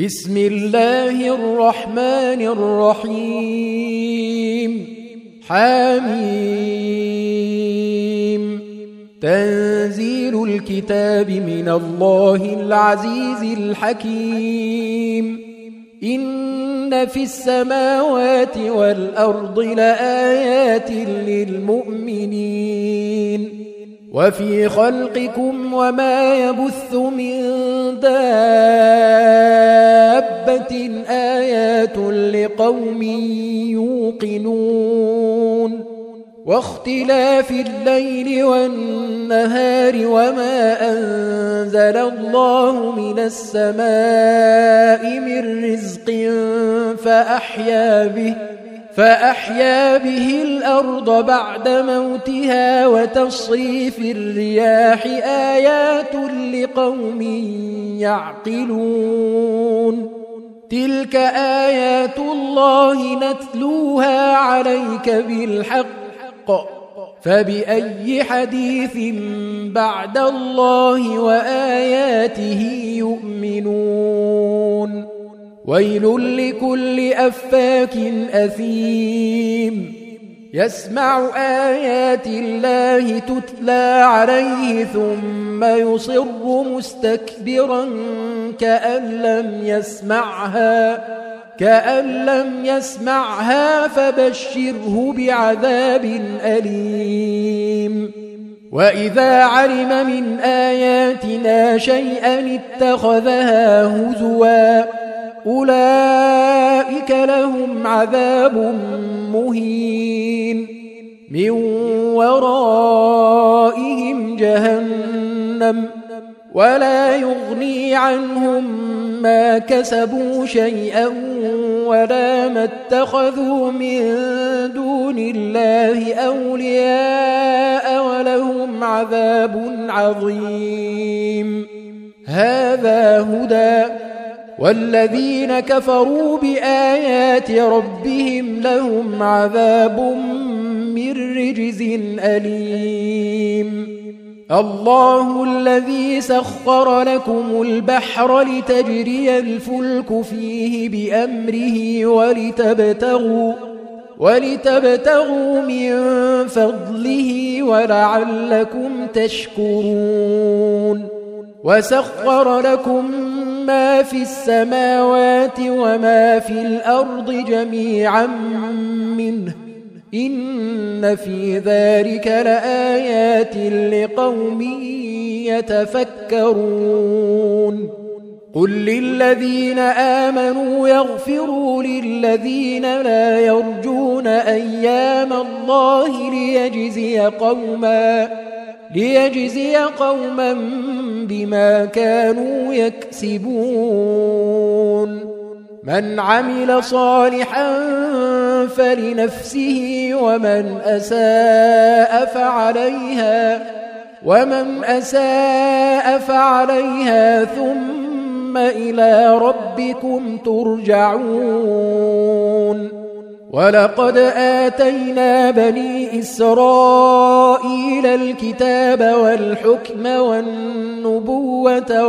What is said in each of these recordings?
بسم الله الرحمن الرحيم حميم تنزيل الكتاب من الله العزيز الحكيم إن في السماوات والأرض لآيات للمؤمنين وفي خلقكم وما يبث من دابة آيات لقوم يوقنون واختلاف الليل والنهار وما أنزل الله من السماء من رزق فأحيا به الأرض بعد موتها وتصريف الرياح آيات لقوم يعقلون تلك آيات الله نتلوها عليك بالحق فبأي حديث بعد الله وآياته يؤمنون ويل لكل أفاك أثيم يسمع آيات الله تتلى عليه ثم يصر مستكبرا كأن لم يسمعها فبشره بعذاب أليم وإذا علم من آياتنا شيئا اتخذها هزوا أولئك لهم عذاب مهين من ورائهم جهنم ولا يغني عنهم ما كسبوا شيئا ولا ما اتخذوا من دون الله أولياء ولهم عذاب عظيم هذا هدى والذين كفروا بآيات ربهم لهم عذاب من رجز أليم الله الذي سخر لكم البحر لتجري الفلك فيه بأمره ولتبتغوا من فضله ولعلكم تشكرون وسخر لكم ما في السماوات وما في الأرض جميعا منه إن في ذلك لآيات لقوم يتفكرون قل للذين آمنوا يغفروا للذين لا يرجون أيام الله ليجزي قوما بما كانوا يكسبون من عمل صالحا فلنفسه ومن أساء فعليها ثم إلى ربكم ترجعون ولقد آتينا بني إسرائيل الكتاب والحكم والنبوة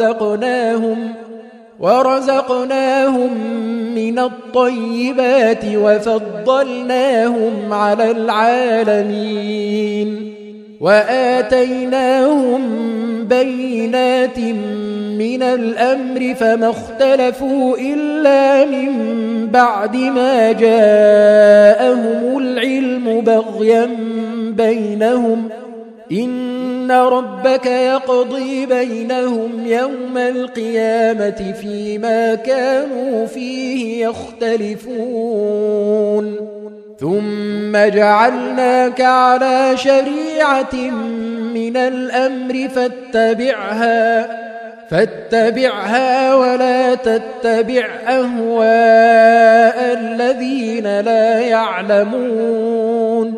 ورزقناهم من الطيبات وفضلناهم على العالمين وآتيناهم بينات من الأمر فما اختلفوا إلا من بعد ما جاءهم العلم بغيا بينهم إن ربك يقضي بينهم يوم القيامة فيما كانوا فيه يختلفون ثم جعلناك على شريعة من الأمر فاتبعها ولا تتبع أهواء الذين لا يعلمون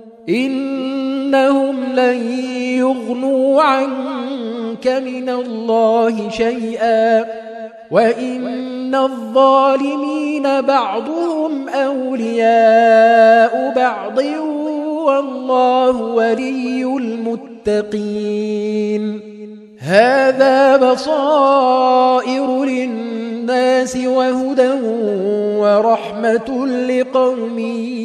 إنهم لن يغنوا عنك من الله شيئا وإن الظالمين بعضهم أولياء بعض والله ولي المتقين هذا بصائر للناس الناس وهدى ورحمة لقوم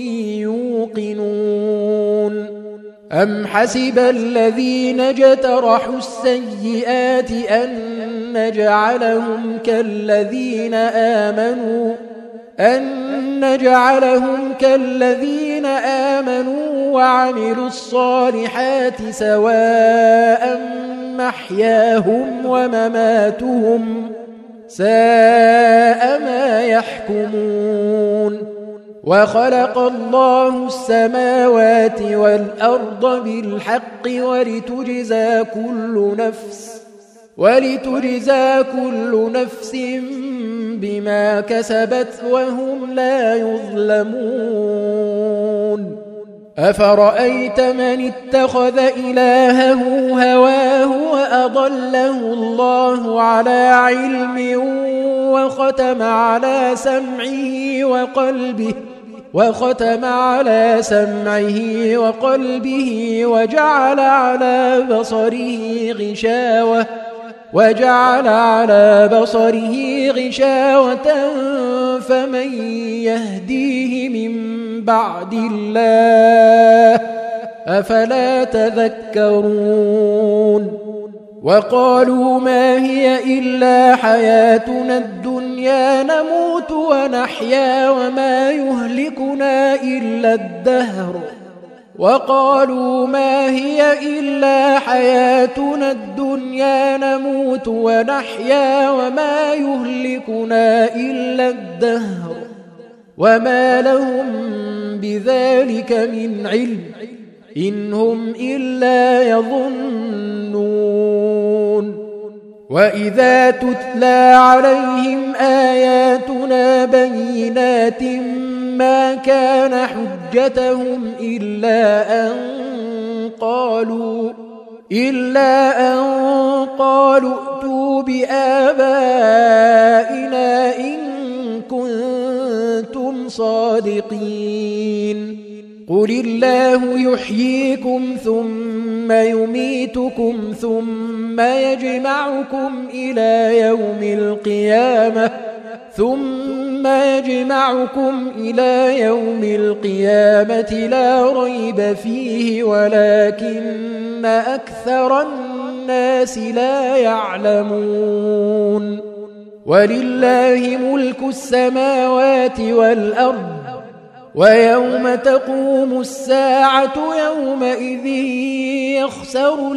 يوقنون أم حسب الذين اجترحوا السيئات أن نجعلهم كالذين آمنوا وعملوا الصالحات سواء محياهم ومماتهم ساء ما يحكمون وخلق الله السماوات والأرض بالحق ولتجزى كل نفس بما كسبت وهم لا يظلمون أفرأيت من اتخذ إلهه هواه وأضله الله على علم وختم على سمعه وقلبه وجعل على بصره غشاوة فمن يهديه من بعد الله أفلا تذكرون وقالوا ما هي إلا حياتنا الدنيا نموت ونحيا وما يهلكنا إلا الدهر وما لهم بذلك من علم إن هم إلا يظنون وإذا تتلى عليهم آياتنا بينات ما كان حجتهم إلا أن قالوا ائتوا بآبائنا إن كنتم صادقين قل الله يحييكم ثم يميتكم ثم يجمعكم إلى يوم القيامة لا ريب فيه ولكن أكثر الناس لا يعلمون ولله ملك السماوات والأرض ويوم تقوم الساعة يومئذ يخسر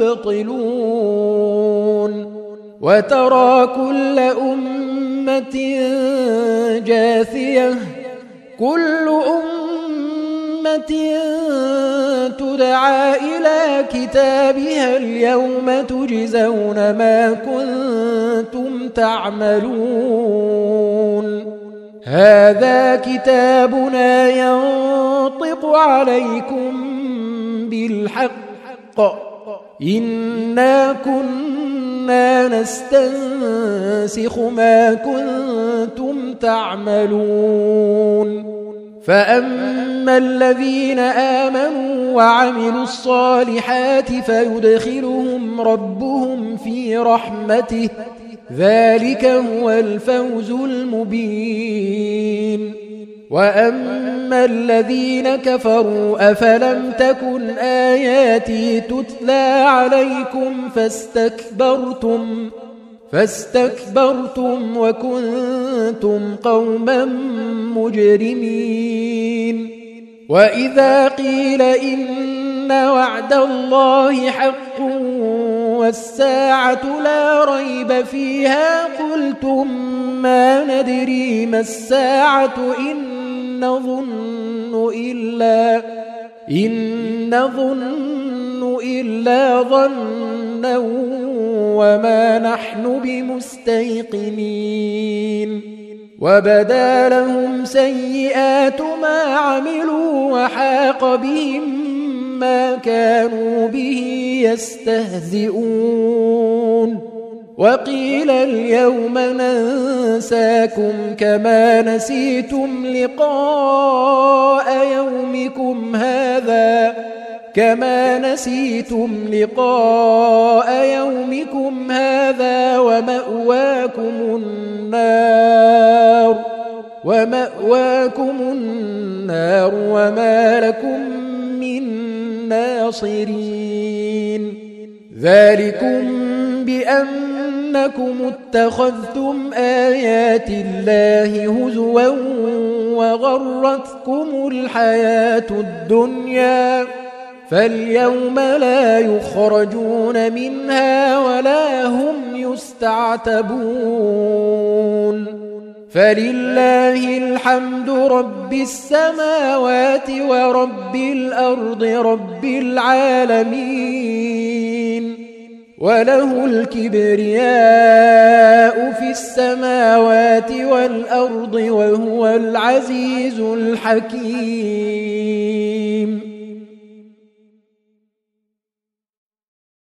المبطلون وترى كل أمة جاثية كل أمة تدعى إلى كتابها اليوم تجزون ما كنتم تعملون هذا كتابنا ينطق عليكم بالحق إنا كنا نستنسخ ما كنتم تعملون فأما الذين آمنوا وعملوا الصالحات فيدخلهم ربهم في رحمته ذلك هو الفوز المبين وأما الذين كفروا أفلم تكن آياتي تتلى عليكم فاستكبرتم وكنتم قوما مجرمين وإذا قيل إن وعد الله حق والساعة لا ريب فيها قلتم ما ندري ما الساعة إن نظن إلا ظنا وما نحن بمستيقنين وبدا لهم سيئات ما عملوا وحاق بهم ما كانوا به يستهزئون وقيل اليوم ننساكم كما نسيتم لقاء يومكم هذا ومأواكم النار ومأواكم النار وما لكم من ناصرين ذلكم بأنكم اتخذتم آيات الله هزوا وغرتكم الحياة الدنيا فاليوم لا يخرجون منها ولا هم يستعتبون فلله الحمد رب السماوات ورب الأرض رب العالمين وله الكبرياء في السماوات والأرض وهو العزيز الحكيم